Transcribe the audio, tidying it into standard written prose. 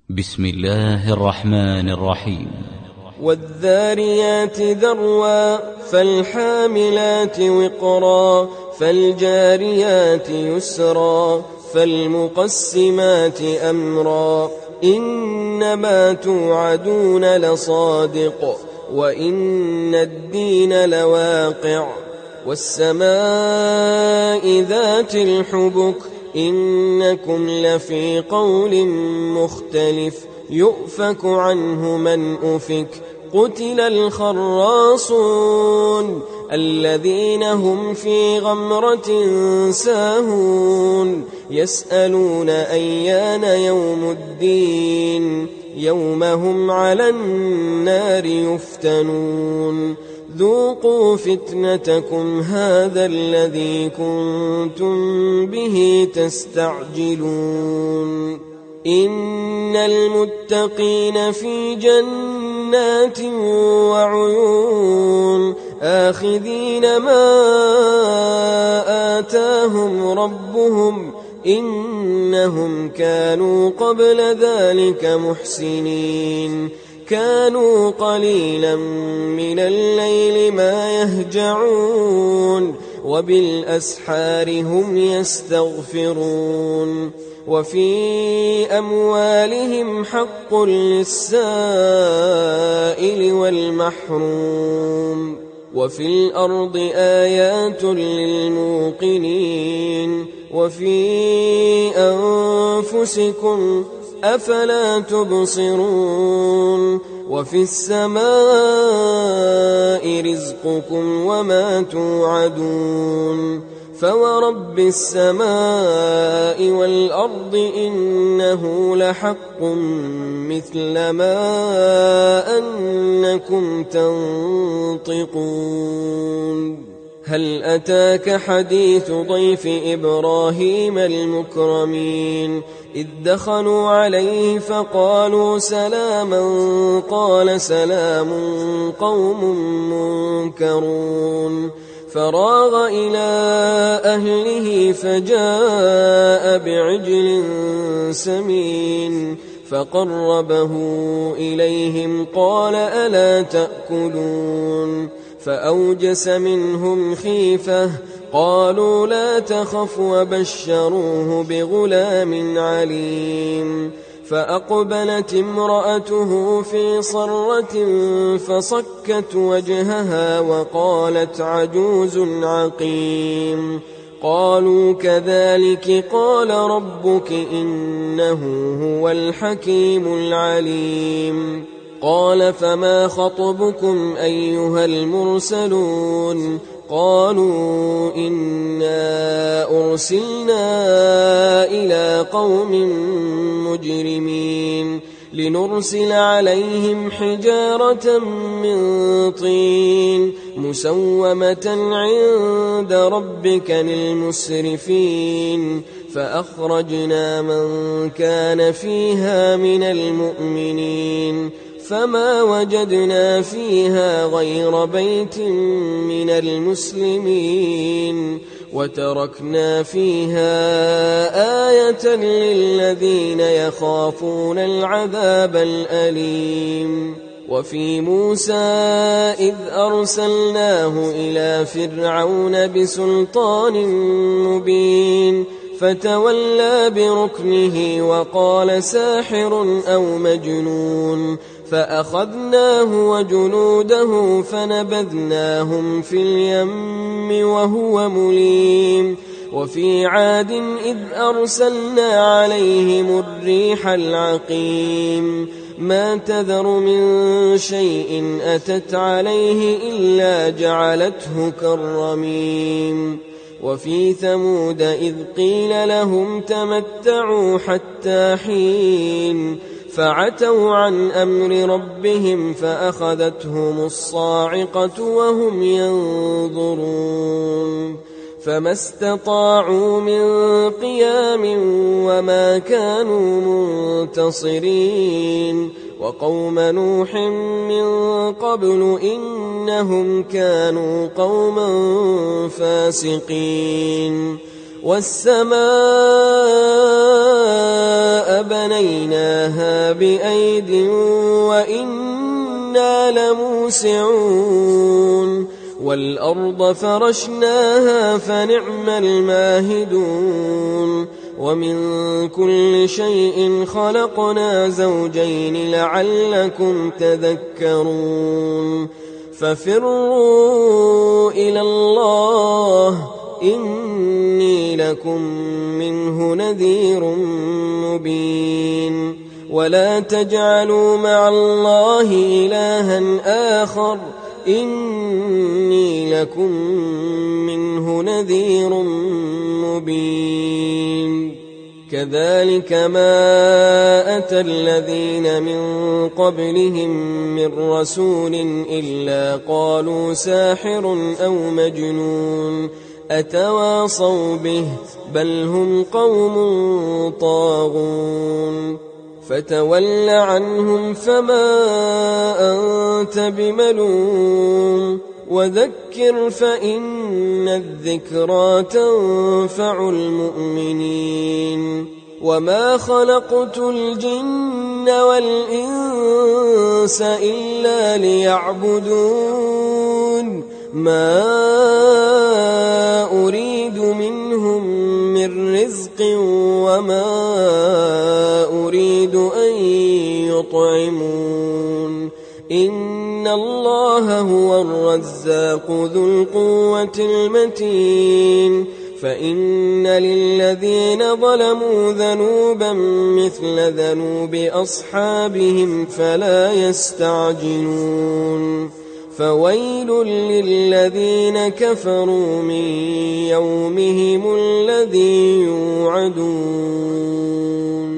بسم الله الرحمن الرحيم. والذاريات ذروا فالحاملات وقرا فالجاريات يسرا فالمقسمات أمرا إنما توعدون لصادق وإن الدين لواقع والسماء ذات الحبك إنكم لفي قول مختلف يؤفك عنه من أفك قتل الخراصون الذين هم في غمرة ساهون يسألون أيان يوم الدين يوم هم على النار يفتنون ذوقوا فتنتكم هذا الذي كنتم به تستعجلون إن المتقين في جنات وعيون آخذين ما آتاهم ربهم إنهم كانوا قبل ذلك محسنين كانوا قليلا من الليل ما يهجعون وبالأسحار هم يستغفرون وفي أموالهم حق للسائل والمحروم وفي الأرض آيات للموقنين وفي أنفسكم أفلا تبصرون وفي السماء رزقكم وما توعدون فورب السماء والأرض إنه لحق مثل ما أنكم تنطقون هل أتاك حديث ضيف إبراهيم المكرمين إذ دخلوا عليه فقالوا سلاما قال سلام قوم منكرون فراغ إلى أهله فجاء بعجل سمين فقربه إليهم قال ألا تأكلون فأوجس منهم خيفة قالوا لا تخف وبشروه بغلام عليم فأقبلت امرأته في صرة فصكت وجهها وقالت عجوز عقيم قالوا كذلك قال ربك إنه هو الحكيم العليم قال فما خطبكم أيها المرسلون قالوا إنا أرسلنا إلى قوم مجرمين لنرسل عليهم حجارة من طين مسومة عند ربك للمسرفين فأخرجنا من كان فيها من المؤمنين فما وجدنا فيها غير بيت من المسلمين وتركنا فيها آية للذين يخافون العذاب الأليم وفي موسى إذ أرسلناه إلى فرعون بسلطان مبين فتولى بركنه وقال ساحر أو مجنون فأخذناه وجنوده فنبذناهم في اليم وهو مليم وفي عاد إذ أرسلنا عليهم الريح العقيم ما تذر من شيء أتت عليه إلا جعلته كالرميم وفي ثمود إذ قيل لهم تمتعوا حتى حين فعتوا عن أمر ربهم فأخذتهم الصاعقة وهم ينظرون فما استطاعوا من قيام وما كانوا منتصرين وقوم نوح من قبل إنهم كانوا قوما فاسقين والسماء بنيناها بأيد وإنا لموسعون والأرض فرشناها فنعم الماهدون ومن كل شيء خلقنا زوجين لعلكم تذكرون ففروا إلى الله إني لكم منه نذير مبين ولا تجعلوا مع الله إلها آخر إني لكم منه نذير مبين كذلك ما أتى الذين من قبلهم من رسول إلا قالوا ساحر أو مجنون أتواصوا به بل هم قوم طاغون فتول عنهم فما أنت بملوم وذكر فإن الذكرى تنفع المؤمنين وما خلقت الجن والإنس إلا ليعبدون ما أريد منهم من رزق وما أريد أن يطعمون إن الله هو الرزاق ذو القوة المتين فإن للذين ظلموا ذنوبا مثل ذنوب أصحابهم فلا يستعجلون فويل للذين كفروا من يومهم الذي يوعدون